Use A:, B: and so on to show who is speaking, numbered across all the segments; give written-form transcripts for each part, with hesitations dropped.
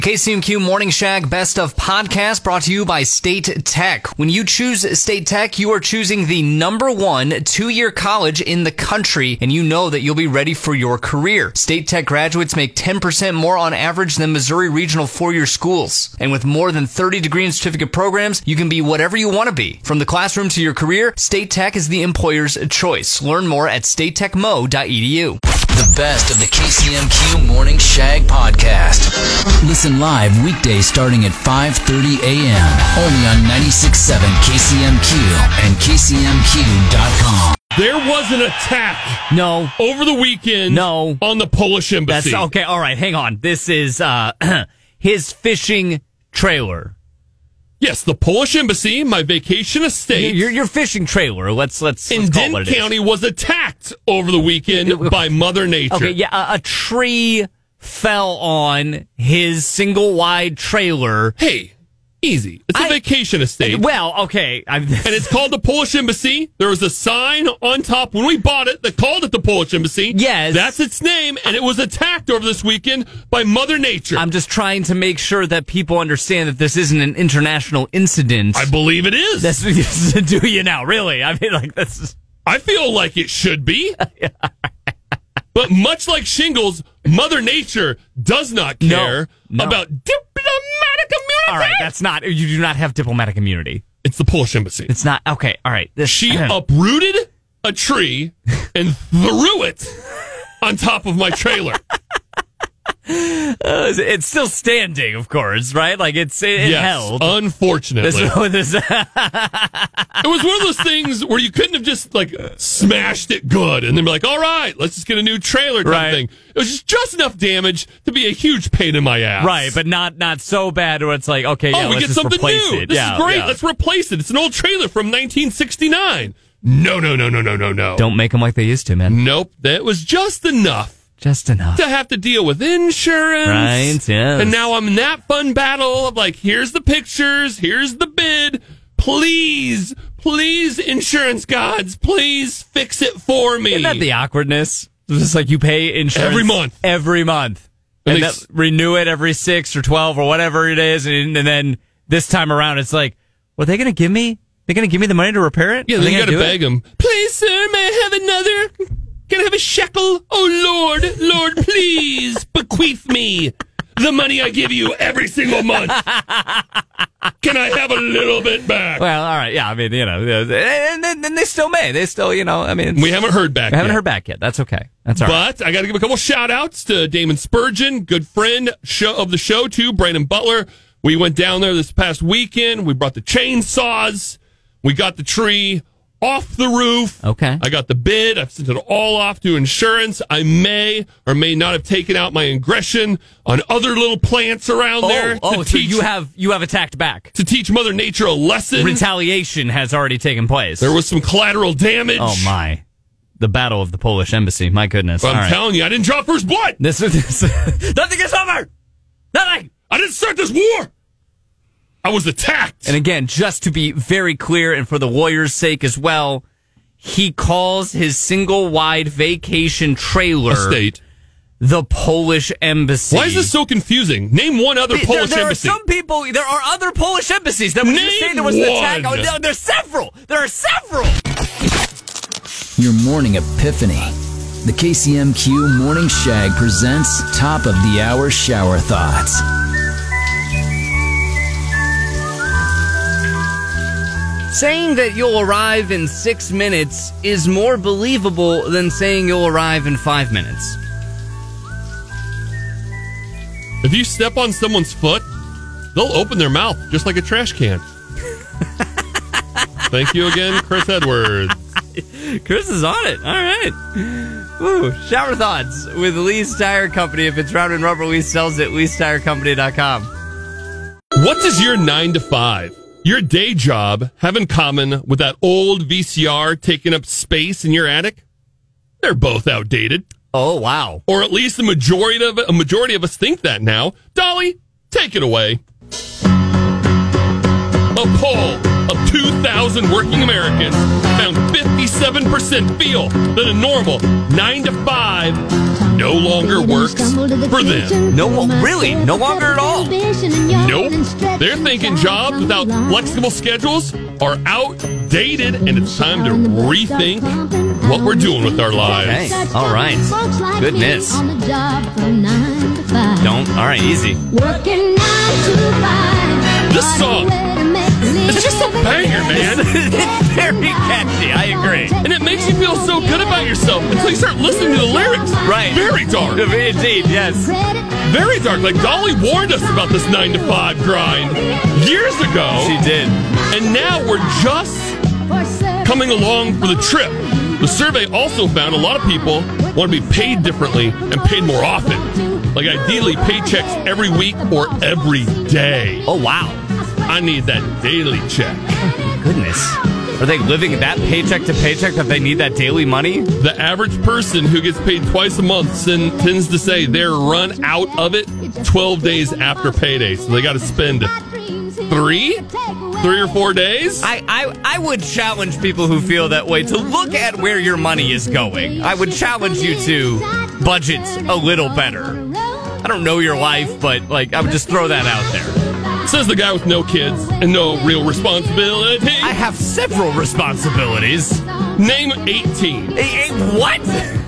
A: KCMQ Morning Shag Best of Podcast brought to you by State Tech. When you choose State Tech, you are choosing the #1 2-year college in the country, and you know that you'll be ready for your career. State Tech graduates make 10% more on average than Missouri regional 4-year schools. And with more than 30 degree and certificate programs, you can be whatever you want to be. From the classroom to your career, State Tech is the employer's choice. Learn more at statetechmo.edu.
B: The best of the KCMQ Morning Shag Podcast. Listen live weekdays starting at 5:30 a.m. Only on 96.7 KCMQ and KCMQ.com.
C: There was an attack.
A: No.
C: Over the weekend.
A: No.
C: On the Polish embassy.
A: That's okay. All right. Hang on. This is his fishing trailer.
C: Yes, the Polish embassy, my vacation estate.
A: Your fishing trailer. Let's
C: in Dent County was attacked over the weekend by Mother Nature.
A: Okay, yeah, a tree fell on his single wide trailer.
C: Hey, easy. It's a vacation estate.
A: Well, okay.
C: And it's called the Polish Embassy. There was a sign on top when we bought it that called it the Polish Embassy.
A: Yes.
C: That's its name, and it was attacked over this weekend by Mother Nature.
A: I'm just trying to make sure that people understand that this isn't an international incident.
C: I believe it is.
A: Do you now? Really? I mean, like, this.
C: I feel like it should be. But much like shingles, Mother Nature does not care about diplomatic immunity.
A: All right, that's not. You do not have diplomatic immunity.
C: It's the Polish embassy.
A: It's not. Okay, all right.
C: She uprooted a tree and threw it on top of my trailer.
A: It's still standing, of course, right? Like it held.
C: Unfortunately, it was one of those things where you couldn't have just like smashed it good and then be like, "All right, let's just get a new trailer." Type thing. It was just enough damage to be a huge pain in my ass.
A: Right, but not so bad where it's like, okay,
C: we
A: let's
C: get
A: just
C: something
A: replace
C: new.
A: it.
C: This is great. Yeah. Let's replace it. It's an old trailer from 1969. No.
A: Don't make them like they used to, man.
C: Nope, that was just enough.
A: Just enough.
C: To have to deal with insurance.
A: Right, yes.
C: And now I'm in that fun battle of like, here's the pictures, here's the bid. Please, insurance gods, please fix it for me.
A: Isn't that the awkwardness? It's just like you pay insurance every month. And renew it every 6 or 12 or whatever it is. And then this time around, it's like, what are they going to give me? They're going to give me the money to repair it?
C: Yeah, then you got to beg them. Please, sir, may I have another? Can I have a shekel? Oh, Lord, please bequeath me the money I give you every single month. Can I have a little bit back?
A: Well, all right. Yeah, I mean, and then they still may. They still, I mean.
C: We haven't heard back
A: yet. Heard back yet. That's okay. That's all right.
C: But I got to give a couple shout-outs to Damon Spurgeon, good friend of the show, too, Brandon Butler. We went down there this past weekend. We brought the chainsaws. We got the tree off the roof.
A: Okay.
C: I got the bid. I've sent it all off to insurance. I may or may not have taken out my ingression on other little plants around there.
A: So you have attacked back.
C: To teach Mother Nature a lesson.
A: Retaliation has already taken place.
C: There was some collateral damage.
A: Oh, my. The battle of the Polish embassy. My goodness.
C: But I'm telling you, I didn't draw first blood.
A: Nothing is over. Nothing.
C: I didn't start this war. I was attacked.
A: And again, just to be very clear and for the Warriors' sake as well, he calls his single-wide vacation trailer
C: estate
A: the Polish embassy.
C: Why is this so confusing? Name one other Polish embassy.
A: There are other Polish embassies that would just say there was an attack. Oh, there's several. There are several.
B: Your morning epiphany. The KCMQ Morning Shag presents Top of the Hour Shower Thoughts.
A: Saying that you'll arrive in 6 minutes is more believable than saying you'll arrive in 5 minutes.
C: If you step on someone's foot, they'll open their mouth just like a trash can. Thank you again, Chris Edwards.
A: Chris is on it. All right. Woo. Shower thoughts with Lee's Tire Company. If it's round and rubber, Lee sells it. Lee'sTireCompany.com.
C: What does your 9 to 5, your day job, have in common with that old VCR taking up space in your attic? They're both outdated.
A: Oh, wow.
C: Or at least a majority of us think that now. Dolly, take it away. A poll of 2,000 working Americans found 57% feel that a normal 9 to 5 no longer works for them.
A: No, really? No longer at all?
C: Nope. They're thinking jobs without flexible schedules are outdated, and it's time to rethink what we're doing with our lives.
A: Okay. All right. Goodness. Don't. All right, easy.
C: This song, it's just a banger, man.
A: It's very catchy. I agree.
C: And it makes you feel so good about yourself until you start listening to the lyrics.
A: Right.
C: Very dark.
A: Indeed, yes.
C: Very dark. Like Dolly warned us about this 9-to-5 grind years ago.
A: She did.
C: And now we're just coming along for the trip. The survey also found a lot of people want to be paid differently and paid more often. Like ideally paychecks every week or every day.
A: Oh, wow.
C: I need that daily check.
A: Goodness. Are they living that paycheck to paycheck that they need that daily money?
C: The average person who gets paid twice a month tends to say they're run out of it 12 days after payday. So they got to spend 3 or 4 days?
A: I would challenge people who feel that way to look at where your money is going. I would challenge you to budget a little better. I don't know your life, but I would just throw that out there.
C: Says the guy with no kids and no real responsibility.
A: I have several responsibilities.
C: Name 18.
A: What?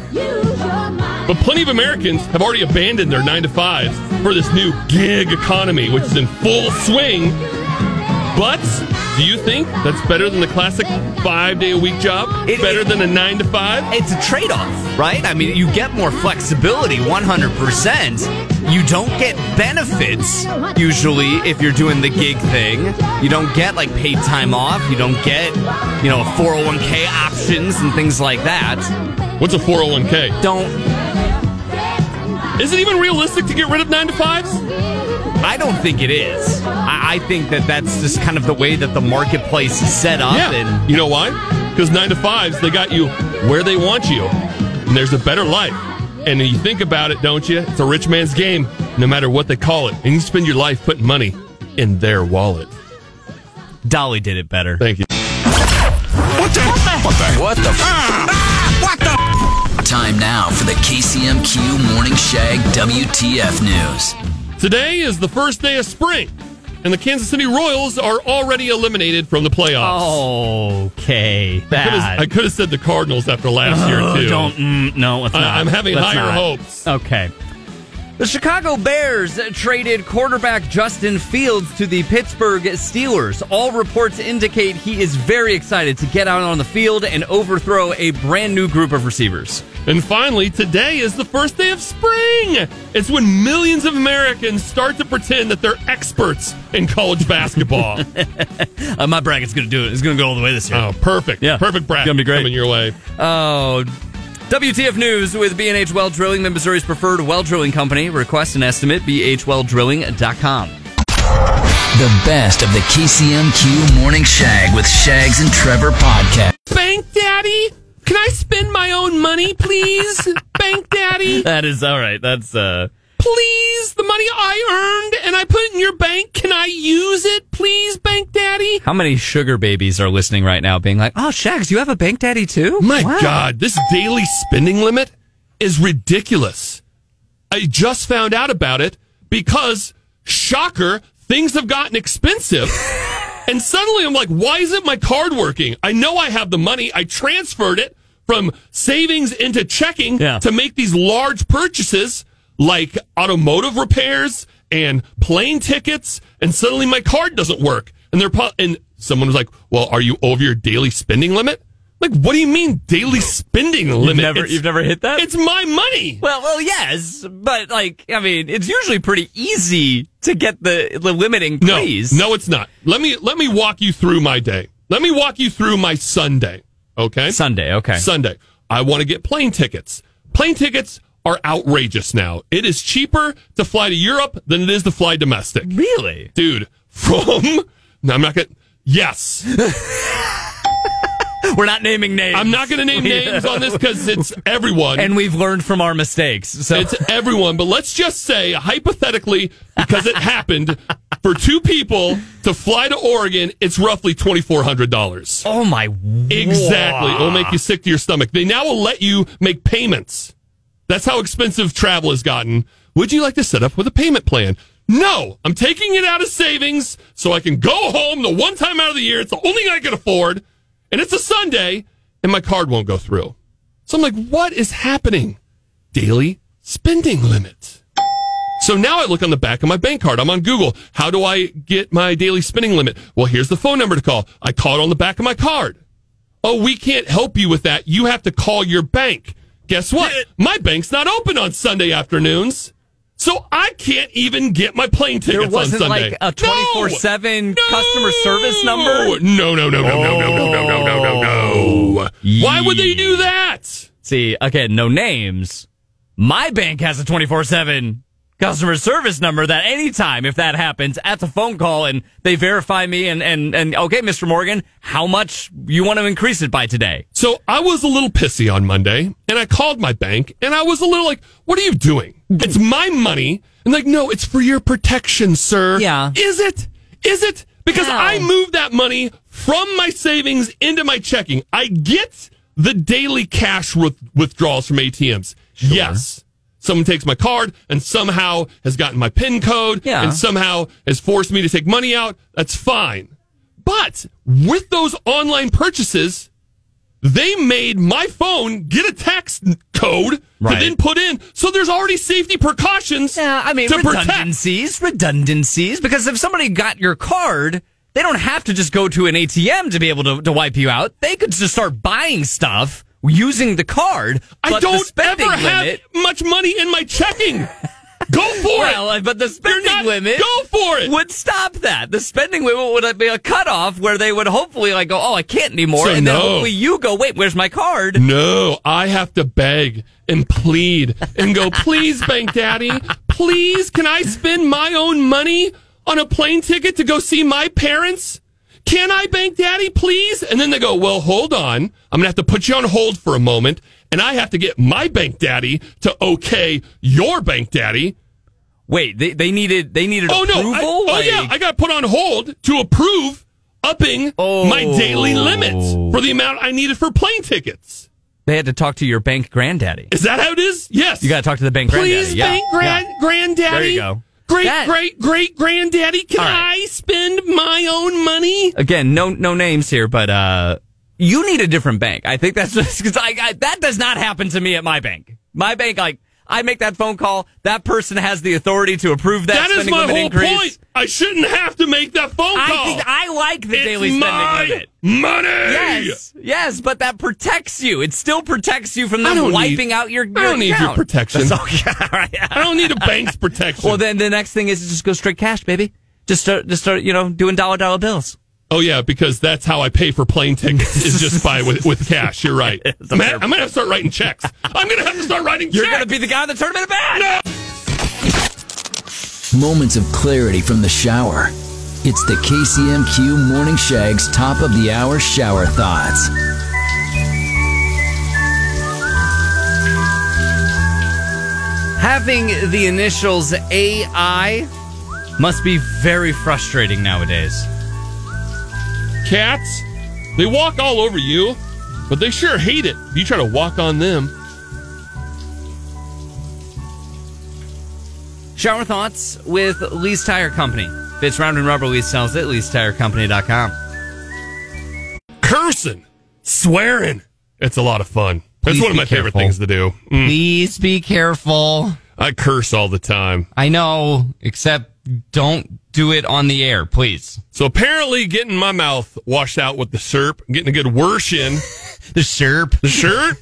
C: But plenty of Americans have already abandoned their 9-to-5s for this new gig economy, which is in full swing. But do you think that's better than the classic 5-day-a-week job? Better than a 9-to-5?
A: It's a trade-off, right? I mean, you get more flexibility, 100%. You don't get benefits, usually, if you're doing the gig thing. You don't get, paid time off. You don't get, 401k options and things like that.
C: What's a 401k? Is it even realistic to get rid of 9-to-5s?
A: I don't think it is. I think that's just kind of the way that the marketplace is set up.
C: Yeah.
A: And
C: you know why? Because 9-to-5s, they got you where they want you. And there's a better life. And you think about it, don't you? It's a rich man's game, no matter what they call it. And you spend your life putting money in their wallet.
A: Dolly did it better.
C: Thank you.
B: What the? Time now for the KCMQ Morning Shag WTF News.
C: Today is the first day of spring, and the Kansas City Royals are already eliminated from the playoffs.
A: Okay.
C: I could have said the Cardinals after last year, too.
A: No, it's not.
C: I'm having
A: Let's
C: higher
A: not.
C: hopes.
A: Okay. The Chicago Bears traded quarterback Justin Fields to the Pittsburgh Steelers. All reports indicate he is very excited to get out on the field and overthrow a brand new group of receivers.
C: And finally, today is the first day of spring. It's when millions of Americans start to pretend that they're experts in college basketball.
A: My bracket's going to do it. It's going to go all the way this year.
C: Oh, perfect.
A: Yeah.
C: Perfect bracket
A: Gonna be great.
C: coming your way.
A: Oh, WTF News with B&H Well Drilling, Missouri's preferred well drilling company. Request an estimate, bhwelldrilling.com.
B: The best of the KCMQ Morning Shag with Shags and Trevor podcast.
C: Bank Daddy, can I spend my own money, please? Bank Daddy.
A: That is all right. That's
C: Please, the money I earned and I put in your bank, can I use it, please, Bank Daddy?
A: How many sugar babies are listening right now being like, oh, Shags, you have a bank daddy too?
C: My
A: Wow.
C: God, this daily spending limit is ridiculous. I just found out about it because, shocker, things have gotten expensive. And suddenly I'm like, why isn't my card working? I know I have the money. I transferred it from savings into checking to make these large purchases like automotive repairs and plane tickets, and suddenly my card doesn't work. And someone was like, well, are you over your daily spending limit? Like, what do you mean daily spending limit?
A: You've never hit that?
C: It's my money.
A: Well, yes, but it's usually pretty easy to get the limit increased.
C: No, it's not. Let me walk you through my day. Let me walk you through my Sunday. Okay?
A: Sunday.
C: I want to get plane tickets. Plane tickets are outrageous now. It is cheaper to fly to Europe than it is to fly domestic.
A: Really?
C: Dude, no, I'm not going to. Yes.
A: We're not naming names.
C: I'm not going to name names on this because it's everyone.
A: And we've learned from our mistakes. So
C: it's everyone. But let's just say, hypothetically, because it happened, for two people to fly to Oregon, it's roughly $2,400.
A: Oh, my.
C: Exactly. It'll make you sick to your stomach. They now will let you make payments. That's how expensive travel has gotten. Would you like to set up with a payment plan? No, I'm taking it out of savings so I can go home the one time out of the year. It's the only thing I can afford. And it's a Sunday, and my card won't go through. So I'm like, what is happening? Daily spending limit. So now I look on the back of my bank card. I'm on Google. How do I get my daily spending limit? Well, here's the phone number to call. I call it on the back of my card. Oh, we can't help you with that. You have to call your bank. Guess what? My bank's not open on Sunday afternoons. So I can't even get my plane tickets on Sunday.
A: There wasn't like a 24/7 customer service number?
C: No. Why would they do that?
A: See, again, no names. My bank has a 24/7 customer service number that anytime, if that happens, at the phone call and they verify me and okay, Mr. Morgan, how much you want to increase it by today?
C: So I was a little pissy on Monday and I called my bank and I was a little like, what are you doing? It's my money. And like, no, it's for your protection, sir.
A: Yeah.
C: Is it? Because I moved that money from my savings into my checking. I get the daily cash withdrawals from ATMs. Sure. Yes. Someone takes my card and somehow has gotten my PIN code and somehow has forced me to take money out. That's fine. But with those online purchases, they made my phone get a text code to then put in. So there's already safety precautions.
A: Yeah, I mean, redundancies, because if somebody got your card, they don't have to just go to an ATM to be able to wipe you out. They could just start buying stuff using the card.
C: I don't ever have much money in my checking. Go for it.
A: But the spending limit
C: go for it.
A: would stop that. The spending limit would be a cutoff where they would hopefully like go, oh, I can't anymore.
C: So
A: and then hopefully you go, wait, where's my card?
C: No, I have to beg and plead and go, please, Bank Daddy, please, can I spend my own money on a plane ticket to go see my parents? Can I, Bank Daddy, please? And then they go, well, hold on. I'm going to have to put you on hold for a moment, and I have to get my Bank Daddy to okay your Bank Daddy.
A: Wait, they needed approval?
C: I got put on hold to approve upping my daily limit for the amount I needed for plane tickets.
A: They had to talk to your bank granddaddy.
C: Is that how it is? Yes.
A: You got to talk to the bank granddaddy.
C: Please, bank granddaddy.
A: There you go.
C: Great granddaddy, can I spend my own money?
A: Again, no names here, but you need a different bank. I think that's just because that does not happen to me at my bank. My bank, like, I make that phone call. That person has the authority to approve that spending limit increase.
C: That is my whole point. I shouldn't have to make that phone call.
A: I like the daily spending limit.
C: Money.
A: Yes, but that protects you. It still protects you from them wiping out your account.
C: I don't need your protection.
A: I
C: don't need a bank's protection.
A: Well, then the next thing is just go straight cash, baby. Just start, doing dollar bills.
C: Oh, yeah, because that's how I pay for plane tickets is just with cash. You're right. I'm going to have to start writing checks. I'm going to have to start writing checks.
A: You're going to be the guy in the tournament of bad.
C: No.
B: Moments of clarity from the shower. It's the KCMQ Morning Shag's top of the hour shower thoughts.
A: Having the initials AI must be very frustrating nowadays.
C: Cats, they walk all over you, but they sure hate it if you try to walk on them.
A: Shower thoughts with Lee's Tire Company. Fits round and rubber. Lee sells it. Lee'sTireCompany.com.
C: Cursing, swearing. It's a lot of fun. That's one of my favorite things to do.
A: Please be careful.
C: I curse all the time.
A: I know, except don't do it on the air, please.
C: So apparently getting my mouth washed out with the syrup, getting a good whoosh in.
A: The syrup?
C: The syrup?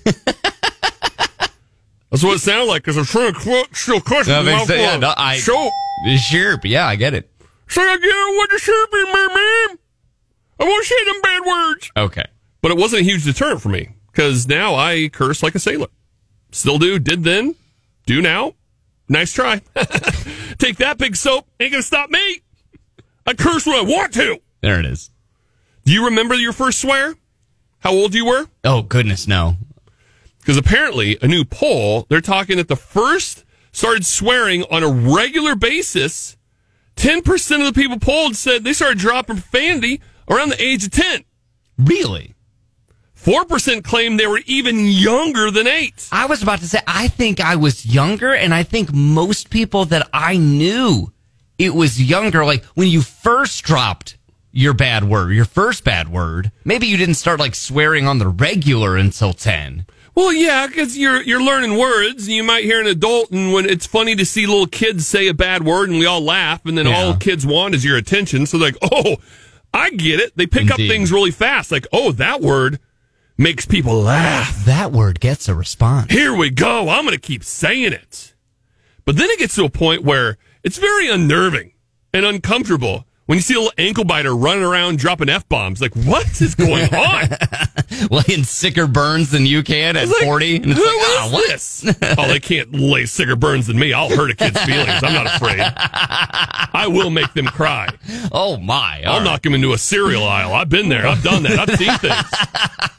C: That's what it sounded like, because I'm trying to still crush my mouth.
A: The syrup, yeah, I get it.
C: Say again what the syrup is, man. I won't say them bad words.
A: Okay.
C: But it wasn't a huge deterrent for me, because now I curse like a sailor. Still do, did then, do now. Nice try. Take that, big soap. Ain't gonna stop me. I curse when I want to.
A: There it is.
C: Do you remember your first swear? How old you were?
A: Oh, goodness, no.
C: Because apparently, a new poll, they're talking that the first started swearing on a regular basis. 10% of the people polled said they started dropping profanity around the age of 10.
A: Really?
C: 4% claim they were even younger than 8.
D: I was about to say, I think I was younger, and I think most people that I knew, it was younger. Like when you first dropped your first bad word, maybe you didn't start like swearing on the regular until 10.
C: Well, yeah, because you're learning words, and you might hear an adult, and when it's funny to see little kids say a bad word, and we all laugh, and then all kids want is your attention. So like, oh, I get it. They pick up things really fast. Like, oh, that word makes people laugh.
D: That word gets a response.
C: Here we go. I'm going to keep saying it. But then it gets to a point where it's very unnerving and uncomfortable when you see a little ankle biter running around dropping F-bombs. Like, what is going on?
D: Laying sicker burns than you can at 40. And it's
C: who
D: like,
C: is this? Oh, they can't lay sicker burns than me. I'll hurt a kid's feelings. I'm not afraid. I will make them cry.
D: Oh, my.
C: I'll knock them into a cereal aisle. I've been there. I've done that. I've seen things.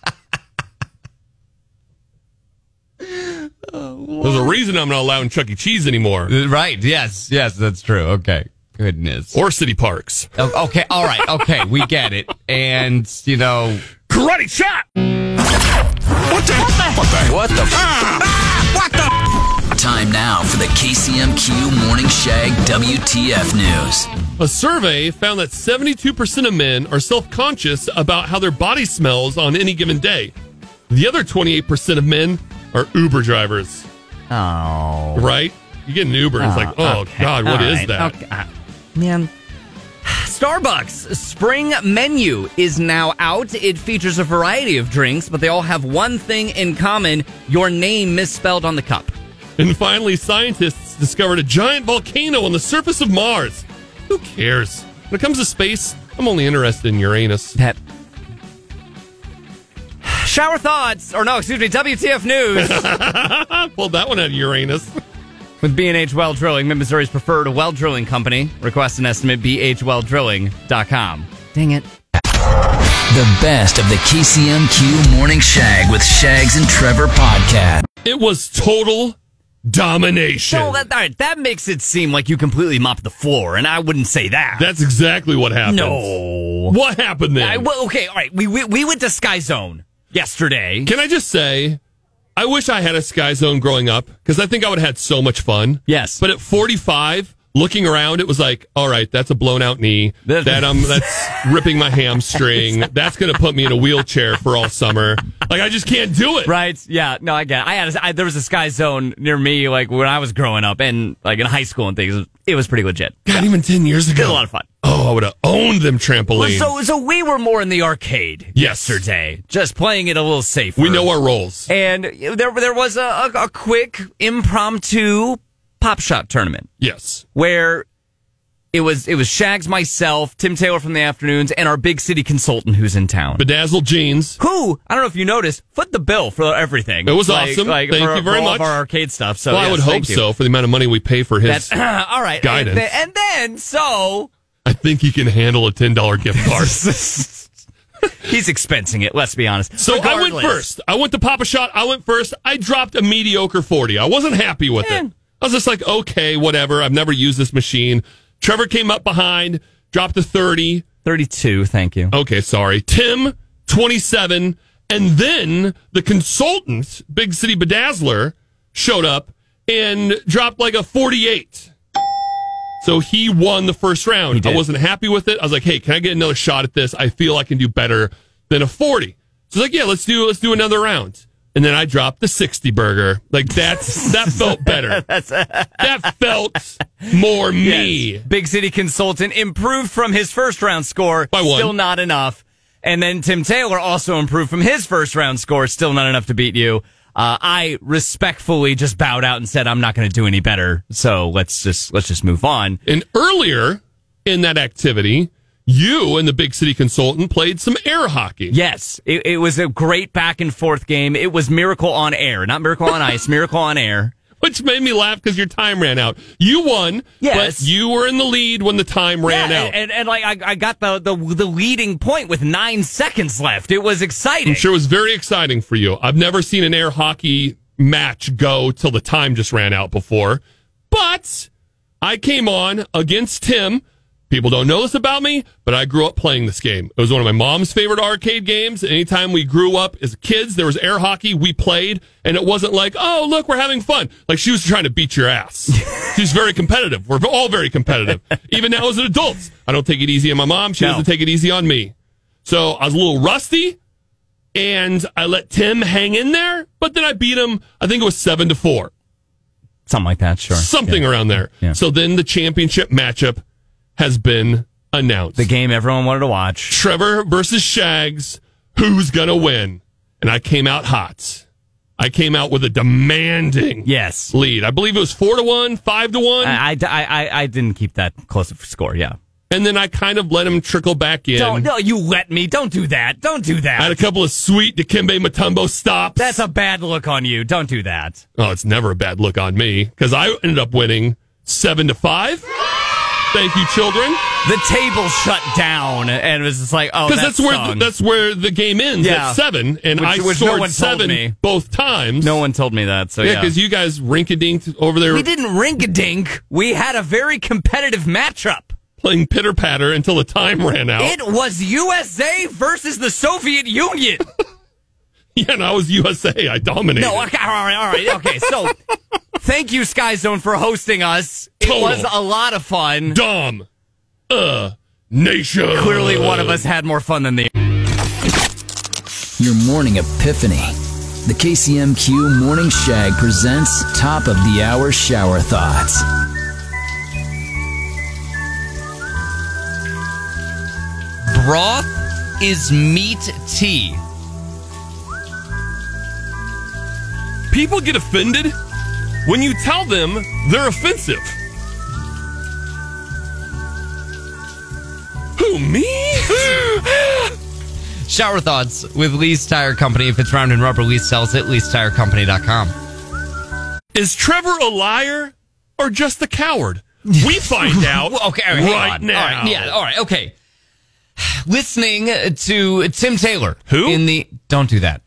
C: There's a reason I'm not allowed in Chuck E. Cheese anymore.
D: Right. Yes, that's true. Okay. Goodness.
C: Or city parks.
D: Okay. All right. Okay. We get it. And,
C: Karate chop!
B: What the? Time now for the KCMQ Morning Shag WTF News.
C: A survey found that 72% of men are self-conscious about how their body smells on any given day. The other 28% of men are Uber drivers.
D: Oh.
C: Right? You get an Uber and it's like,
D: okay.
C: God, what is that?
D: Okay. Man. Starbucks spring menu is now out. It features a variety of drinks, but they all have one thing in common: your name misspelled on the cup.
C: And finally, scientists discovered a giant volcano on the surface of Mars. Who cares? When it comes to space, I'm only interested in Uranus.
D: Shower thoughts, WTF News.
C: Pulled that one out of Uranus.
D: With B&H Well Drilling, Mid-Missouri's preferred well drilling company. Request an estimate, bhwelldrilling.com. Dang it.
B: The best of the KCMQ Morning Shag with Shags and Trevor podcast.
C: It was total domination.
D: So that makes it seem like you completely mopped the floor, and I wouldn't say that.
C: That's exactly what happened.
D: No.
C: What happened then?
D: Okay, all right. We went to Sky Zone yesterday.
C: Can I just say, I wish I had a Sky Zone growing up, because I think I would have had so much fun.
D: Yes.
C: But at 45, looking around, it was like, all right, that's a blown out knee. That's ripping my hamstring. That's going to put me in a wheelchair for all summer. Like, I just can't do it.
D: Right. Yeah. No, I get it. There was a Sky Zone near me, like when I was growing up and like in high school and things. It was pretty legit.
C: God, even 10 years ago.
D: It was a lot of fun.
C: Oh, I would have owned them trampolines.
D: So we were more in the arcade yesterday, just playing it a little safer.
C: We know our roles.
D: And there was a quick impromptu Pop Shot tournament.
C: Yes.
D: Where it was Shags, myself, Tim Taylor from the afternoons, and our big city consultant who's in town.
C: Bedazzled Jeans.
D: Who, I don't know if you noticed, foot the bill for everything.
C: It was awesome. Thank you very
D: for all
C: much.
D: Of our arcade stuff. So,
C: I would hope so, for the amount of money we pay for his
D: all right.
C: guidance.
D: And then,
C: I think he can handle a $10 gift card.
D: He's expensing it, let's be honest.
C: So
D: Regardless.
C: I went first. I went to Papa Shot. I went first. I dropped a mediocre 40. I wasn't happy with it. I was just like, okay, whatever. I've never used this machine. Trevor came up behind, dropped a 30.
D: 32, thank you.
C: Okay, sorry. Tim, 27. And then the consultant, Big City Bedazzler, showed up and dropped like a 48. So he won the first round. I wasn't happy with it. I was like, hey, can I get another shot at this? I feel I can do better than a 40. So he's like, yeah, let's do another round. And then I dropped the 60 burger. Like that felt better. That felt more me.
D: Yes. Big City Consultant improved from his first round score.
C: By one.
D: Still not enough. And then Tim Taylor also improved from his first round score. Still not enough to beat you. I respectfully just bowed out and said, I'm not going to do any better. So let's just move on.
C: And earlier in that activity, you and the Big City Consultant played some air hockey.
D: Yes, it was a great back and forth game. It was Miracle on Air, not Miracle on Ice, Miracle on Air.
C: Which made me laugh because your time ran out. You won,
D: yes,
C: but you were in the lead when the time ran out.
D: And like I got the leading point with 9 seconds left. It was exciting.
C: I'm sure it was very exciting for you. I've never seen an air hockey match go till the time just ran out before. But I came on against Tim, People don't know this about me, but I grew up playing this game. It was one of my mom's favorite arcade games. Anytime we grew up as kids, there was air hockey. We played, and it wasn't like, oh, look, we're having fun. Like, she was trying to beat your ass. She's very competitive. We're all very competitive. Even now as adults, I don't take it easy on my mom. She doesn't take it easy on me. So I was a little rusty, and I let Tim hang in there, but then I beat him, I think it was 7-4.
A: Something like that, sure.
C: Something around there.
A: Yeah.
C: So then the championship matchup has been announced.
A: The game everyone wanted to watch.
C: Trevor versus Shags. Who's going to win? And I came out hot. I came out with a demanding lead. I believe it was 4-1, 5-1.
A: I didn't keep that close of a score, yeah.
C: And then I kind of let him trickle back in.
A: No, you let me. Don't do that. Don't do that.
C: I had a couple of sweet Dikembe Mutombo stops.
A: That's a bad look on you. Don't do that.
C: Oh, it's never a bad look on me because I ended up winning 7-5. Thank you, children.
A: The table shut down, and it was just like, oh,
C: because that's where the game ends at 7, and I scored 7 both times.
A: No one told me that. So
C: yeah, because you guys rink-a-dinked over there.
A: We didn't rink-a-dink. We had a very competitive matchup.
C: Playing pitter-patter until the time ran out.
A: It was USA versus the Soviet Union.
C: Yeah, and I was USA. I dominated.
A: No, okay, all right. Okay, so thank you, Sky Zone, for hosting us. It was a lot of fun.
C: Dom. Nation.
A: Clearly one of us had more fun than the...
B: Your morning epiphany. The KCMQ Morning Shag presents Top of the Hour Shower Thoughts.
D: Broth is meat tea.
C: People get offended when you tell them they're offensive. Who, me?
D: Shower thoughts with Lee's Tire Company. If it's round and rubber, Lee sells it. Lee'sTireCompany.com.
C: Is Trevor a liar or just a coward? We find out right now.
D: All right, okay. Listening to Tim Taylor.
C: Who?
D: Don't do that.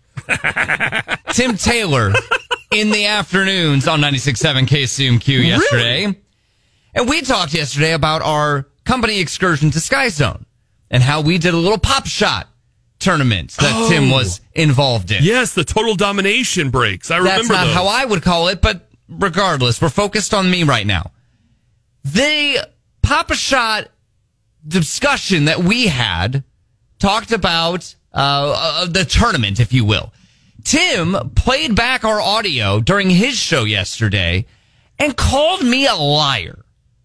D: Tim Taylor in the afternoons on 96.7 KCMQ yesterday.
C: Really?
D: And we talked yesterday about our company excursion to Sky Zone and how we did a little pop shot tournament that Tim was involved in.
C: Yes, the total domination breaks. I remember
D: That's not how I would call it, but regardless, we're focused on me right now. The pop-a-shot discussion that we had talked about the tournament, if you will. Tim played back our audio during his show yesterday and called me a liar.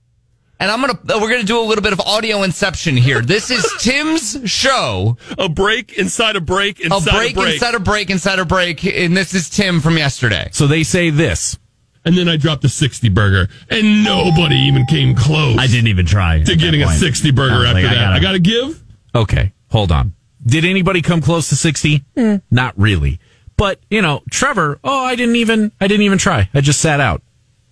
D: And we're gonna do a little bit of audio inception here. This is Tim's show.
C: A break inside a break inside a break.
D: Inside a break inside a break. And this is Tim from yesterday.
E: So they say this.
C: And then I dropped a 60 burger, and nobody even came close.
E: I didn't even try
C: to getting a 60 burger after that. I gotta give.
E: Okay, hold on. Did anybody come close to 60? Not really. But, Trevor, I didn't even try. I just sat out.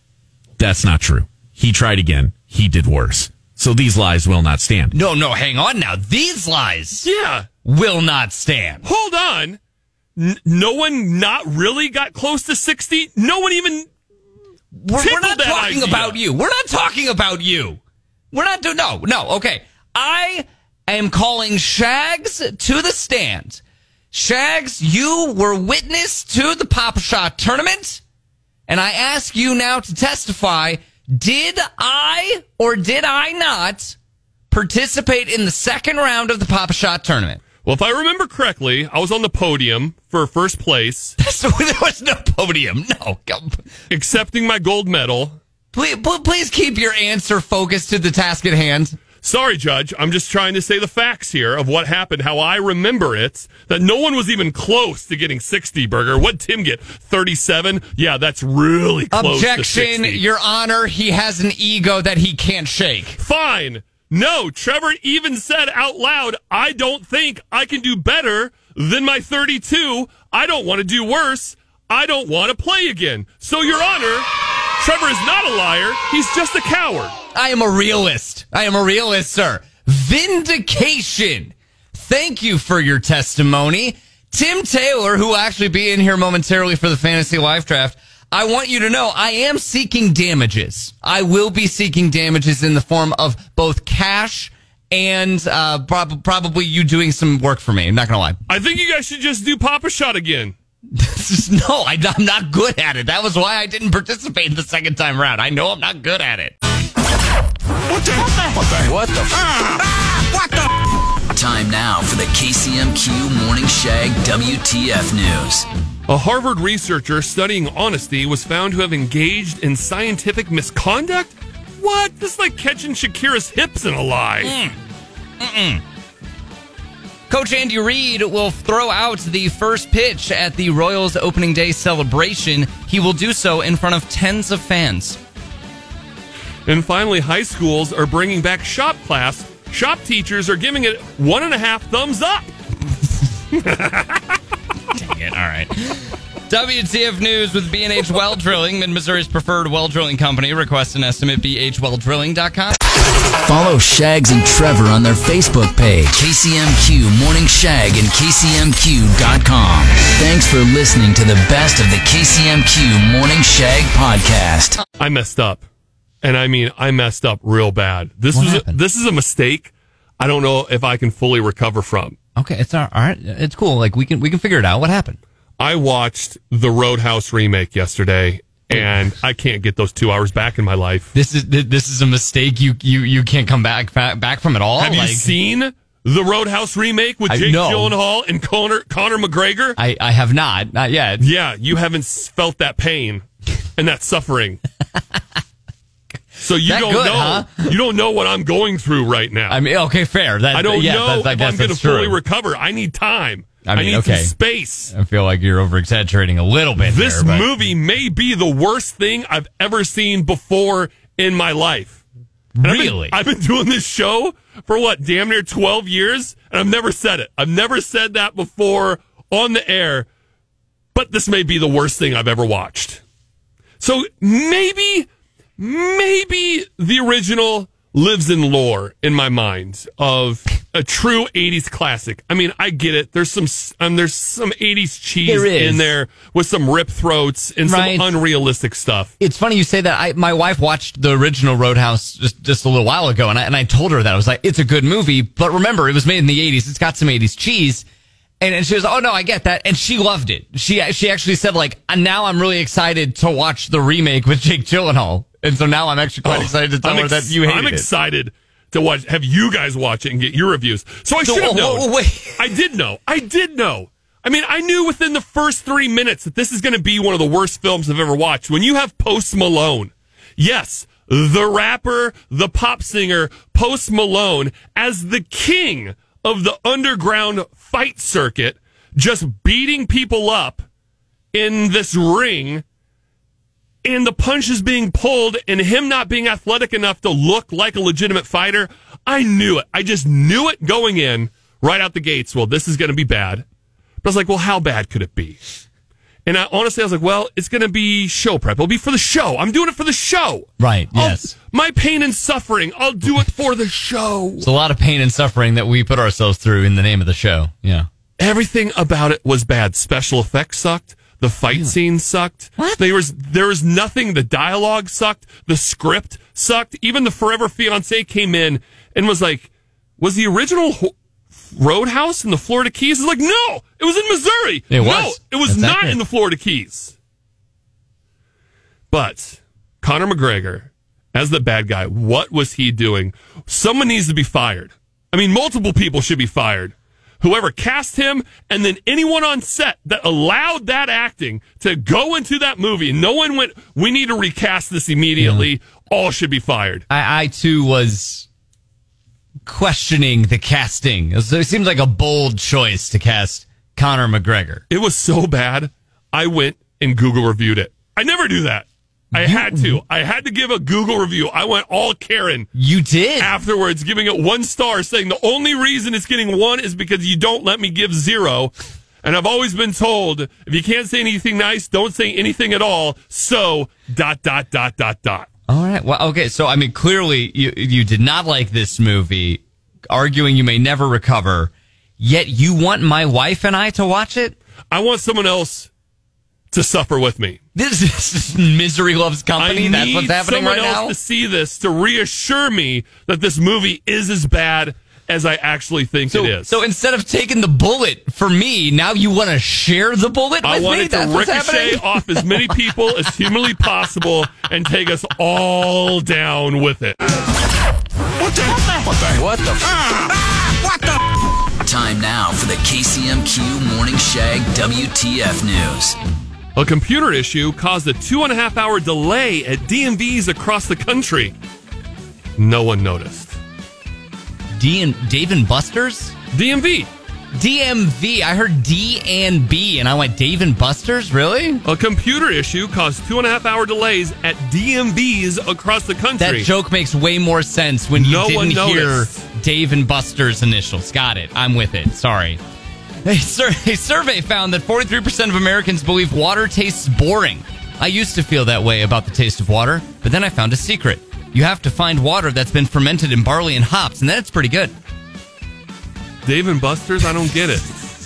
E: That's not true. He tried again. He did worse. So these lies will not stand.
D: No, hang on now. These lies
C: will
D: not stand.
C: Hold on. No one not really got close to 60? No one even...
D: We're not talking about you. We're not talking about you. We're not doing... No, okay. I am calling Shags to the stand. Shags, you were witness to the Pop-A-Shot tournament, and I ask you now to testify, did I or did I not participate in the second round of the Pop-A-Shot tournament?
C: Well, if I remember correctly, I was on the podium for first place.
D: There was no podium. No.
C: Accepting my gold medal.
D: Please keep your answer focused to the task at hand.
C: Sorry, Judge. I'm just trying to say the facts here of what happened, how I remember it, that no one was even close to getting 60 burger. What'd Tim get? 37? Yeah, that's really close to 60.
D: Objection, Your Honor. He has an ego that he can't shake.
C: Fine. No, Trevor even said out loud, I don't think I can do better than my 32. I don't want to do worse. I don't want to play again. So, Your Honor, Trevor is not a liar. He's just a coward.
D: I am a realist, sir. Vindication. Thank you for your testimony. Tim Taylor, who will actually be in here momentarily for the Fantasy Life Draft,
A: I want you to know I am seeking damages. I will be seeking damages in the form of both cash and probably you doing some work for me. I'm not going to lie.
C: I think you guys should just do Pop-A-Shot again.
A: No, I'm not good at it. That was why I didn't participate the second time around. I know I'm not good at it.
B: What the? Time now for the KCMQ Morning Shag WTF News.
C: A Harvard researcher studying honesty was found to have engaged in scientific misconduct? What? This is like catching Shakira's hips in a lie.
A: Coach Andy Reid will throw out the first pitch at the Royals opening day celebration. He will do so in front of tens of fans.
C: And finally, high schools are bringing back shop class. Shop teachers are giving it 1.5 thumbs up.
A: Dang it. All right. WTF News with B&H Well Drilling, Mid-Missouri's preferred well drilling company. Request an estimate, bhwelldrilling.com.
B: Follow Shags and Trevor on their Facebook page, KCMQ Morning Shag and KCMQ.com. Thanks for listening to the best of the KCMQ Morning Shag podcast.
C: I messed up. And I mean, I messed up real bad. This is a mistake I don't know if I can fully recover from.
A: Okay, it's all right. It's cool. Like we can figure it out. What happened?
C: I watched the Roadhouse remake yesterday, and I can't get those 2 hours back in my life.
A: This is a mistake you can't come back from at all.
C: Have you seen the Roadhouse remake with Jake Gyllenhaal and Conor McGregor?
A: I have not yet.
C: Yeah, you haven't felt that pain and that suffering. So you don't know. Huh? You don't know what I'm going through right now.
A: I mean, okay, fair.
C: I don't know if I'm going to fully recover. I need time. I need some space.
A: I feel like you're over-exaggerating a little bit.
C: This movie may be the worst thing I've ever seen before in my life. And
A: really?
C: I've been doing this show for damn near 12 years, and I've never said it. I've never said that before on the air, but this may be the worst thing I've ever watched. So maybe the original lives in lore in my mind of a true 80s classic. I mean, I get it. There's some 80s cheese in there with some rip throats and some unrealistic stuff.
A: It's funny you say that. My wife watched the original Roadhouse just a little while ago, and I told her that. I was like, it's a good movie, but remember, it was made in the 80s. It's got some 80s cheese. And she was, oh no, I get that. And she loved it. She actually said, now I'm really excited to watch the remake with Jake Gyllenhaal. And so now I'm actually quite excited to tell her that you hated it.
C: I'm excited to have you guys watch it and get your reviews. So I should have known.
A: Wait.
C: I did know. I mean, I knew within the first 3 minutes that this is going to be one of the worst films I've ever watched. When you have Post Malone, yes, the rapper, the pop singer, Post Malone, as the king of the underground fight circuit, just beating people up in this ring, and the punches being pulled and him not being athletic enough to look like a legitimate fighter, I knew it. I just knew it going in right out the gates. Well, this is going to be bad. But I was like, well, how bad could it be? And I was like, well, it's going to be show prep. It'll be for the show. I'm doing it for the show.
A: Right, yes.
C: My pain and suffering, I'll do it for the show.
A: It's a lot of pain and suffering that we put ourselves through in the name of the show. Yeah.
C: Everything about it was bad. Special effects sucked. The fight scene sucked.
A: What?
C: There was nothing. The dialogue sucked. The script sucked. Even the Forever Fiancé came in and was like, was the original Roadhouse in the Florida Keys? It's like, no, it was in Missouri. No, it was not in the Florida Keys. But Conor McGregor, as the bad guy, what was he doing? Someone needs to be fired. I mean, multiple people should be fired. Whoever cast him, and then anyone on set that allowed that acting to go into that movie. No one went, we need to recast this immediately. All should be fired.
A: I too was questioning the casting. It seems like a bold choice to cast Conor McGregor.
C: It was so bad, I went and Google reviewed it. I never do that. I had to give a Google review. I went all Karen.
A: You did?
C: Afterwards, giving it 1 star, saying the only reason it's getting 1 is because you don't let me give 0. And I've always been told, if you can't say anything nice, don't say anything at all. So, ... All
A: right. Well, okay. So, I mean, clearly you did not like this movie, arguing you may never recover, yet you want my wife and I to watch it?
C: I want someone else to suffer with me.
A: This is misery loves company. That's what's happening right now.
C: I need someone else to see this to reassure me that this movie is as bad as I actually think it is.
A: So instead of taking the bullet for me, now you want to share the bullet with me?
C: I want it to ricochet off as many people as humanly possible and take us all down with it.
B: What the? Time now for the KCMQ Morning Shag WTF News.
C: A computer issue caused a 2.5-hour delay at DMVs across the country. No one noticed.
A: Dave and Buster's?
C: DMV.
A: DMV. I heard D and B, and I went Dave and Buster's? Really?
C: A computer issue caused 2.5-hour delays at DMVs across the country.
A: That joke makes way more sense when you didn't hear Dave and Buster's initials. Got it. I'm with it. Sorry. A survey found that 43% of Americans believe water tastes boring. I used to feel that way about the taste of water, but then I found a secret. You have to find water that's been fermented in barley and hops, and then it's pretty good.
C: Dave and Buster's, I don't get it.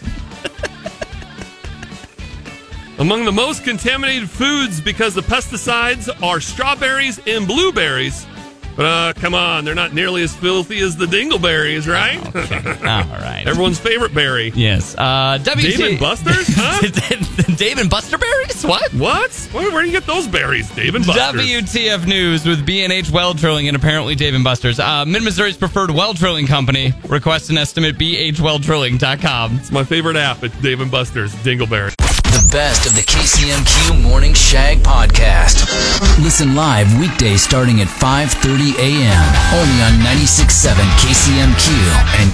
C: Among the most contaminated foods because of pesticides are strawberries and blueberries. But come on, they're not nearly as filthy as the dingleberries, right?
A: Oh, okay. All right.
C: Everyone's favorite berry.
A: Yes.
C: Dave and Buster's? Huh?
A: Dave and Buster berries? What?
C: Where do you get those berries, Dave and Buster's?
A: WTF News with B&H Well Drilling and apparently Dave and Buster's. Mid-Missouri's preferred well drilling company. Request an estimate, bhwelldrilling.com.
C: It's my favorite app. It's Dave and Buster's Dingleberry.
B: The best of the KCMQ Morning Shag podcast. Listen live weekdays starting at 5:30 a.m. Only on 96.7 KCMQ and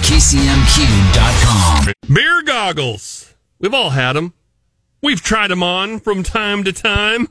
B: KCMQ.com.
C: Beer goggles. We've all had them. We've tried them on from time to time.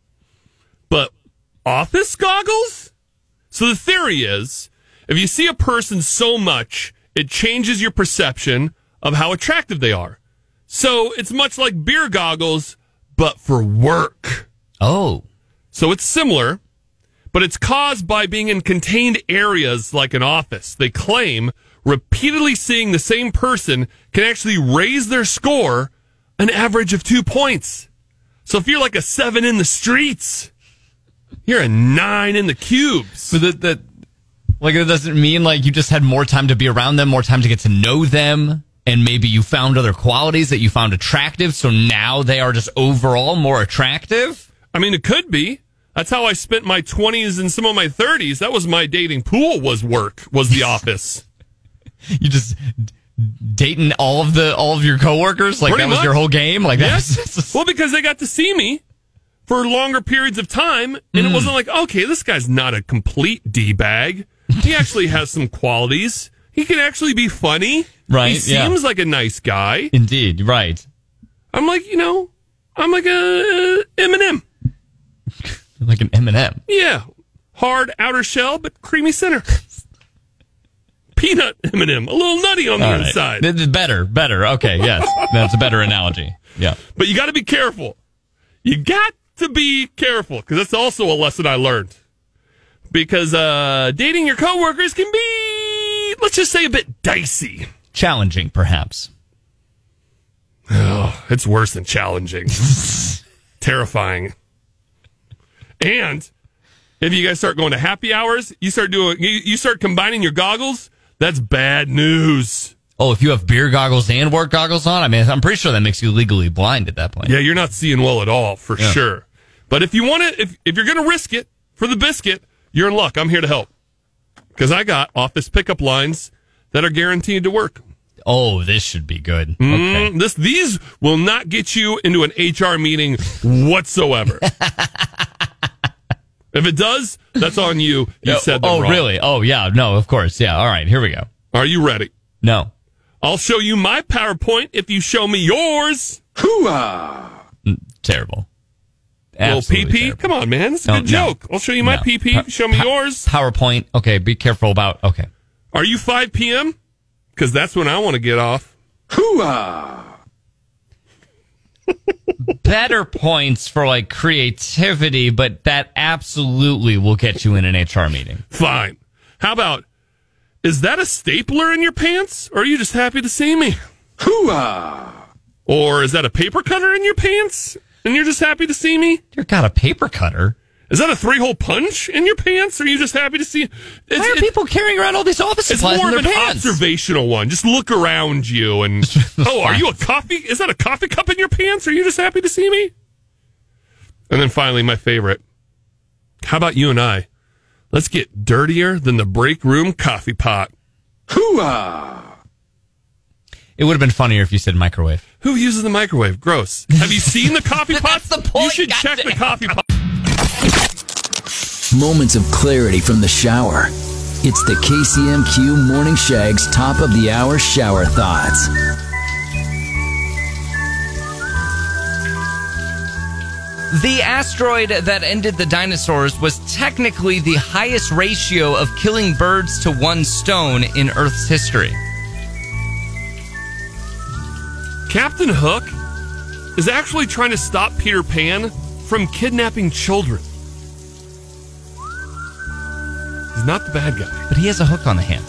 C: But office goggles? So the theory is, if you see a person so much, it changes your perception of how attractive they are. So it's much like beer goggles, but for work.
A: Oh.
C: So it's similar, but it's caused by being in contained areas like an office. They claim repeatedly seeing the same person can actually raise their score an average of 2 points. So if you're like a 7 in the streets, you're a 9 in the cubes.
A: But that doesn't mean like you just had more time to be around them, more time to get to know them. And maybe you found other qualities that you found attractive, so now they are just overall more attractive?
C: I mean, it could be. That's how I spent my 20s and some of my 30s. That was my dating pool, was the office.
A: You just dating all of your coworkers? Like
C: Pretty
A: that was
C: much.
A: your whole game? Like
C: Yes. Well, because they got to see me for longer periods of time, and it wasn't like, okay, this guy's not a complete D-bag. He actually has some qualities. He can actually be funny.
A: Right.
C: He seems like a nice guy.
A: Indeed. Right.
C: I'm like, I'm like a M&M.
A: Like an M&M.
C: Yeah. Hard outer shell, but creamy center. Peanut M&M. A little nutty on the inside.
A: Better. Okay. Yes. That's a better analogy. Yeah.
C: But you got to be careful. You got to be careful, because that's also a lesson I learned. Because dating your coworkers can be, let's just say, a bit dicey.
A: Challenging, perhaps.
C: Oh, it's worse than challenging. Terrifying. And if you guys start going to happy hours, you start combining your goggles, that's bad news.
A: Oh, if you have beer goggles and work goggles on, I mean, I'm pretty sure that makes you legally blind at that point.
C: Yeah, you're not seeing well at all, for sure. But if you want to, if you're going to risk it for the biscuit, you're in luck. I'm here to help. Because I got office pickup lines that are guaranteed to work.
A: Oh, this should be good. Okay.
C: These will not get you into an HR meeting whatsoever. If it does, that's on you. You said them wrong.
A: Oh, really? Oh, yeah. No, of course. Yeah. All right. Here we go.
C: Are you ready?
A: No.
C: I'll show you my PowerPoint if you show me yours.
A: Hoo-ah! Terrible. Absolutely
C: PP?
A: terrible.
C: Come on, man. It's a good joke. I'll show you my PP. Show me yours.
A: PowerPoint. Okay, be careful about... Okay.
C: Are you 5 p.m.? Because that's when I want to get off.
A: Hoo-ah! Better points for, like, creativity, but that absolutely will get you in an HR meeting.
C: Fine. How about, is that a stapler in your pants? Or are you just happy to see me? Hoo-ah! Or is that a paper cutter in your pants? and you're just happy to see me?
D: You've got a paper cutter.
C: Is that a 3-hole punch in your pants? Or are you just happy to see?
D: Why are people carrying around all these office
C: It's
D: supplies
C: more
D: in
C: of
D: their
C: an
D: pants?
C: observational one. Just look around you and, oh, are you a coffee? Is that a coffee cup in your pants? Are you just happy to see me? And then finally, my favorite. How about you and I? Let's get dirtier than the break room coffee pot.
F: Hoo-ah!
A: It would have been funnier if you said microwave.
C: Who uses the microwave? Gross. Have you seen the coffee pot?
A: That's the point.
C: You should check the coffee pot.
B: Moments of clarity from the shower. It's the KCMQ Morning Shag's top of the hour shower thoughts.
A: The asteroid that ended the dinosaurs was technically the highest ratio of killing birds to one stone in Earth's history.
C: Captain Hook is actually trying to stop Peter Pan from kidnapping children. He's not the bad guy.
A: But he has a hook on the hand.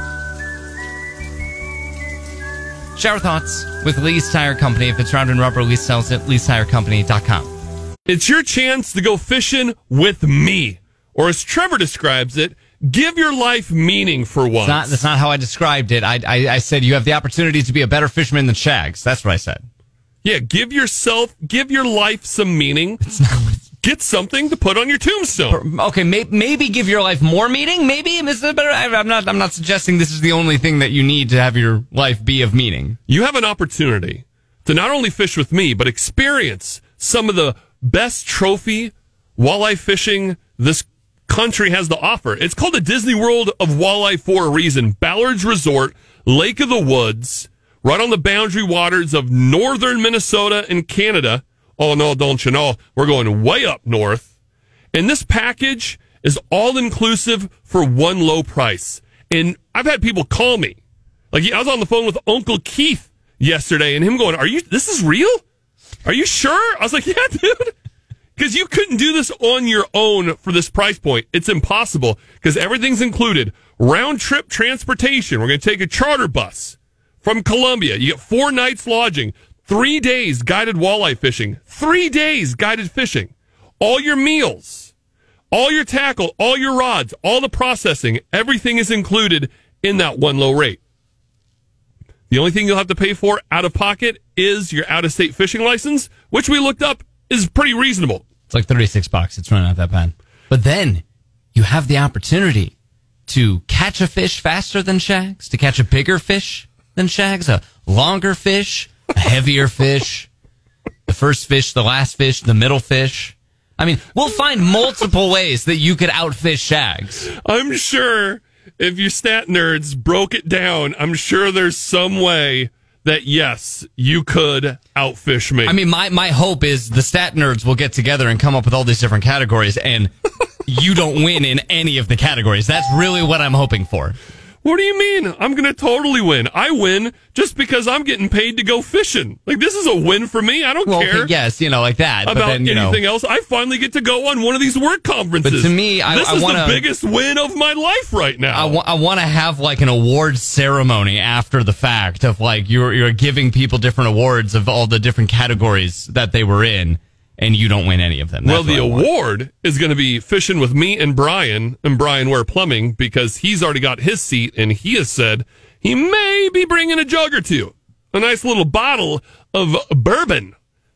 A: Shower thoughts with Lee's Tire Company. If it's round and rubber, Lee sells it. Lee'sTireCompany.com.
C: It's your chance to go fishing with me. Or as Trevor describes it, give your life meaning for once.
A: That's not how I described it. I said you have the opportunity to be a better fisherman than Shags. That's what I said.
C: Yeah, give your life some meaning. Get something to put on your tombstone.
A: Okay, maybe give your life more meaning. Maybe is it better? I'm not suggesting this is the only thing that you need to have your life be of meaning.
C: You have an opportunity to not only fish with me, but experience some of the best trophy walleye fishing this country has to offer. It's called the Disney World of Walleye for a reason. Ballard's Resort, Lake of the Woods, right on the boundary waters of northern Minnesota and Canada. Oh, no, don't you know? We're going way up north. And this package is all-inclusive for one low price. And I've had people call me. Like, I was on the phone with Uncle Keith yesterday, and him going, this is real? Are you sure? I was like, yeah, dude. Because you couldn't do this on your own for this price point. It's impossible because everything's included. Round-trip transportation. We're going to take a charter bus from Columbia. You get 4 nights lodging, 3 days guided walleye fishing, 3 days guided fishing. All your meals, all your tackle, all your rods, all the processing, everything is included in that one low rate. The only thing you'll have to pay for out of pocket is your out-of-state fishing license, which we looked up is pretty reasonable.
A: It's like $36. It's running out that bad. But then you have the opportunity to catch a fish faster than Shags, to catch a bigger fish than Shags, a longer fish, a heavier fish, the first fish, the last fish, the middle fish. I mean, we'll find multiple ways that you could outfish Shags.
C: I'm sure if you stat nerds broke it down, I'm sure there's some way that, yes, you could outfish me.
A: I mean, my hope is the stat nerds will get together and come up with all these different categories, and you don't win in any of the categories. That's really what I'm hoping for.
C: What do you mean? I'm going to totally win. I win just because I'm getting paid to go fishing. Like, this is a win for me. I don't care.
A: Okay, yes, like that.
C: About
A: but then,
C: anything else. I finally get to go on one of these work conferences.
A: But to me,
C: this is the biggest win of my life right now.
A: I want to have like an award ceremony after the fact of like you're giving people different awards of all the different categories that they were in. And you don't win any of them.
C: Well, the award is going to be fishing with me and Brian Ware Plumbing, because he's already got his seat, and he has said he may be bringing a jug or two, a nice little bottle of bourbon.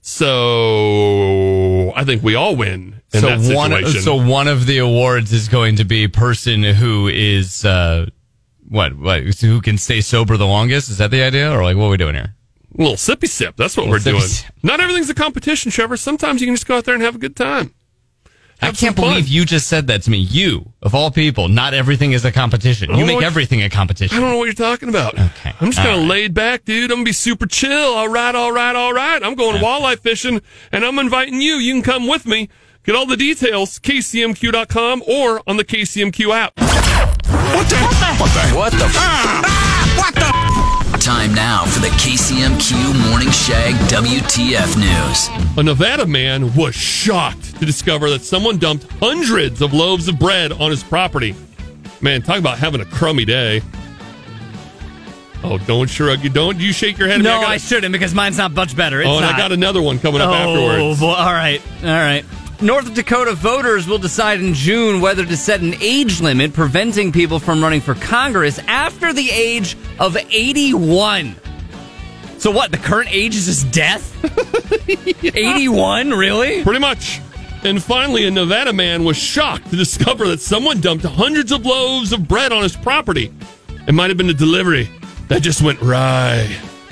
C: So I think we all win in that situation.
A: So one of the awards is going to be person who is who can stay sober the longest. Is that the idea, or like what are we doing here?
C: A little sippy sip. That's what we're doing. Not everything's a competition, Trevor. Sometimes you can just go out there and have a good time.
A: I can't believe you just said that to me. You, of all people, not everything is a competition. You make everything a competition.
C: I don't know what you're talking about.
A: Okay.
C: I'm just kind of laid back, dude. I'm going to be super chill. All right. I'm going walleye fishing, and I'm inviting you. You can come with me. Get all the details, KCMQ.com or on the KCMQ app.
F: What the?
B: Time now for the KCMQ Morning Shag WTF News.
C: A Nevada man was shocked to discover that someone dumped hundreds of loaves of bread on his property. Man, talk about having a crummy day. Oh, don't you shake your head at me.
A: No, I shouldn't because mine's not much better. It's
C: and
A: not.
C: I got another one coming up afterwards.
A: Boy. All right. North Dakota voters will decide in June whether to set an age limit preventing people from running for Congress after the age of 81. So what, the current age is just death? 81, really?
C: Pretty much. And finally, a Nevada man was shocked to discover that someone dumped hundreds of loaves of bread on his property. It might have been a delivery that just went right.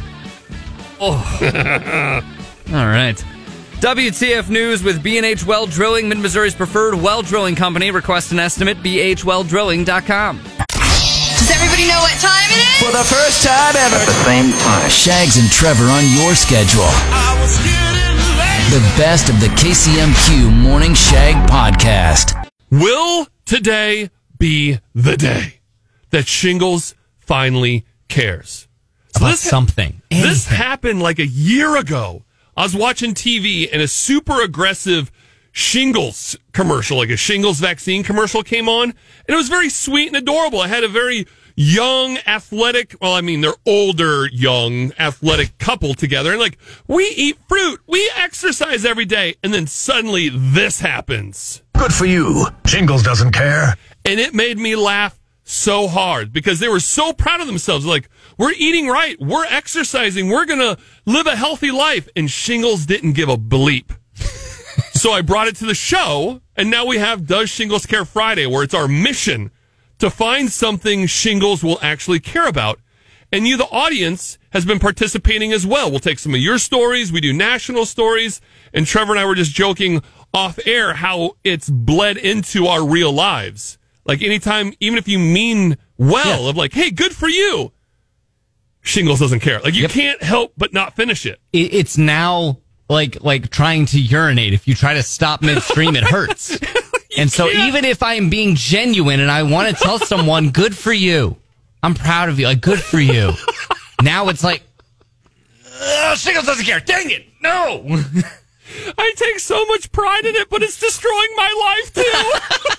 A: Oh. All right. WTF News with B&H Well Drilling, Mid-Missouri's preferred well drilling company. Request an estimate, bhwelldrilling.com.
G: Does everybody know what time it is?
B: For the first time ever. At the same time. Shags and Trevor on your schedule. I was getting late. The best of the KCMQ Morning Shag podcast.
C: Will today be the day that Shingles finally cares? So
D: About something.
C: This happened like a year ago. I was watching TV and a super aggressive Shingles commercial, like a Shingles vaccine commercial came on. And it was very sweet and adorable. I had a very young, athletic, they're older, young, athletic couple together. And like, we eat fruit. We exercise every day. And then suddenly this happens.
F: Good for you. Shingles doesn't care.
C: And it made me laugh so hard because they were so proud of themselves. Like, we're eating right. We're exercising. We're going to live a healthy life. And Shingles didn't give a bleep. So I brought it to the show. And now we have Does Shingles Care Friday, where it's our mission to find something Shingles will actually care about. And you, the audience, has been participating as well. We'll take some of your stories. We do national stories. And Trevor and I were just joking off air how it's bled into our real lives. Like anytime, even if you mean well, of like, hey, good for you, Shingles doesn't care. Like you can't help but not finish it.
D: It's now like trying to urinate. If you try to stop midstream, it hurts. And so even if I'm being genuine and I want to tell someone, good for you, I'm proud of you, like good for you. Now it's like, Shingles doesn't care. Dang it. No.
C: I take so much pride in it, but it's destroying my life too.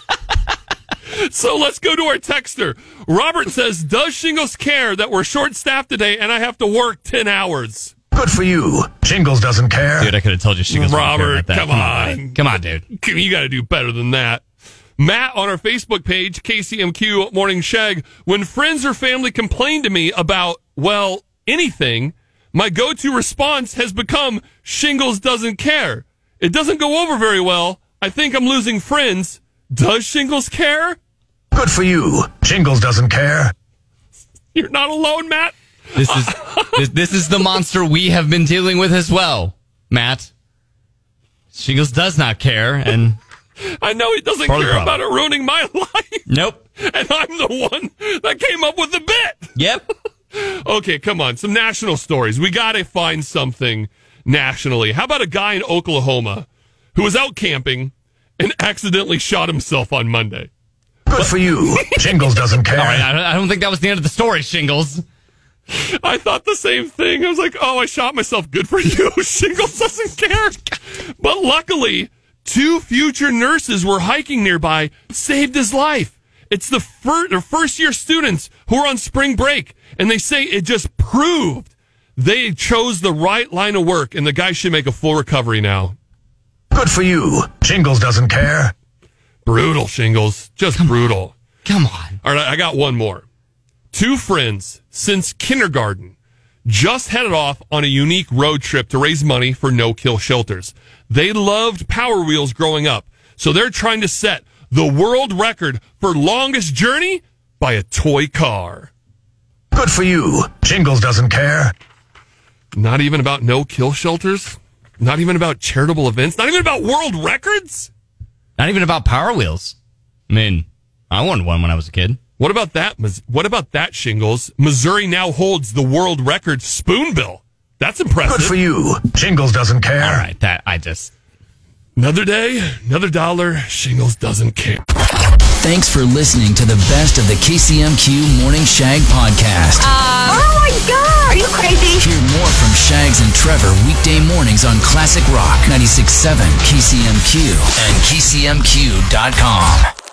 C: So let's go to our texter. Robert says, does Shingles care that we're short-staffed today and I have to work 10 hours?
F: Good for you. Shingles doesn't care.
D: Dude, I could have told you Shingles wouldn't care
C: Robert,
D: about that. Come on, dude.
C: You got to do better than that. Matt on our Facebook page, KCMQ Morning Shag, when friends or family complain to me about, well, anything, my go-to response has become Shingles doesn't care. It doesn't go over very well. I think I'm losing friends. Does Shingles care?
F: Good for you. Shingles doesn't care.
C: You're not alone, Matt.
D: This is the monster we have been dealing with as well, Matt. Shingles does not care, and
C: I know he doesn't care about it ruining my life.
D: Nope.
C: And I'm the one that came up with the bit.
D: Yep.
C: Okay, come on. Some national stories. We got to find something nationally. How about a guy in Oklahoma who was out camping and accidentally shot himself on Monday?
F: Good for you. Shingles doesn't care.
D: All right, I don't think that was the end of the story, Shingles.
C: I thought the same thing. I was like, oh, I shot myself. Good for you. Shingles doesn't care. But luckily, 2 future nurses were hiking nearby, saved his life. It's the first-year students who are on spring break, and they say it just proved they chose the right line of work, and the guy should make a full recovery now.
F: Good for you. Shingles doesn't care.
C: Brutal, Shingles. Just brutal.
D: Come on.
C: All right, I got one more. 2 friends since kindergarten just headed off on a unique road trip to raise money for no-kill shelters. They loved Power Wheels growing up, so they're trying to set the world record for longest journey by a toy car.
F: Good for you. Shingles doesn't care.
C: Not even about no-kill shelters? Not even about charitable events? Not even about world records?
D: Not even about Power Wheels. I mean, I wanted one when I was a kid.
C: What about that? What about that, Shingles? Missouri now holds the world record spoonbill. That's impressive.
F: Good for you. Shingles doesn't care.
D: All right,
C: Another day, another dollar. Shingles doesn't care.
B: Thanks for listening to the best of the KCMQ Morning Shag podcast.
G: Oh my God! Are you crazy?
B: Hear more from Shags and Trevor weekday mornings on Classic Rock 96.7 KCMQ and KCMQ.com.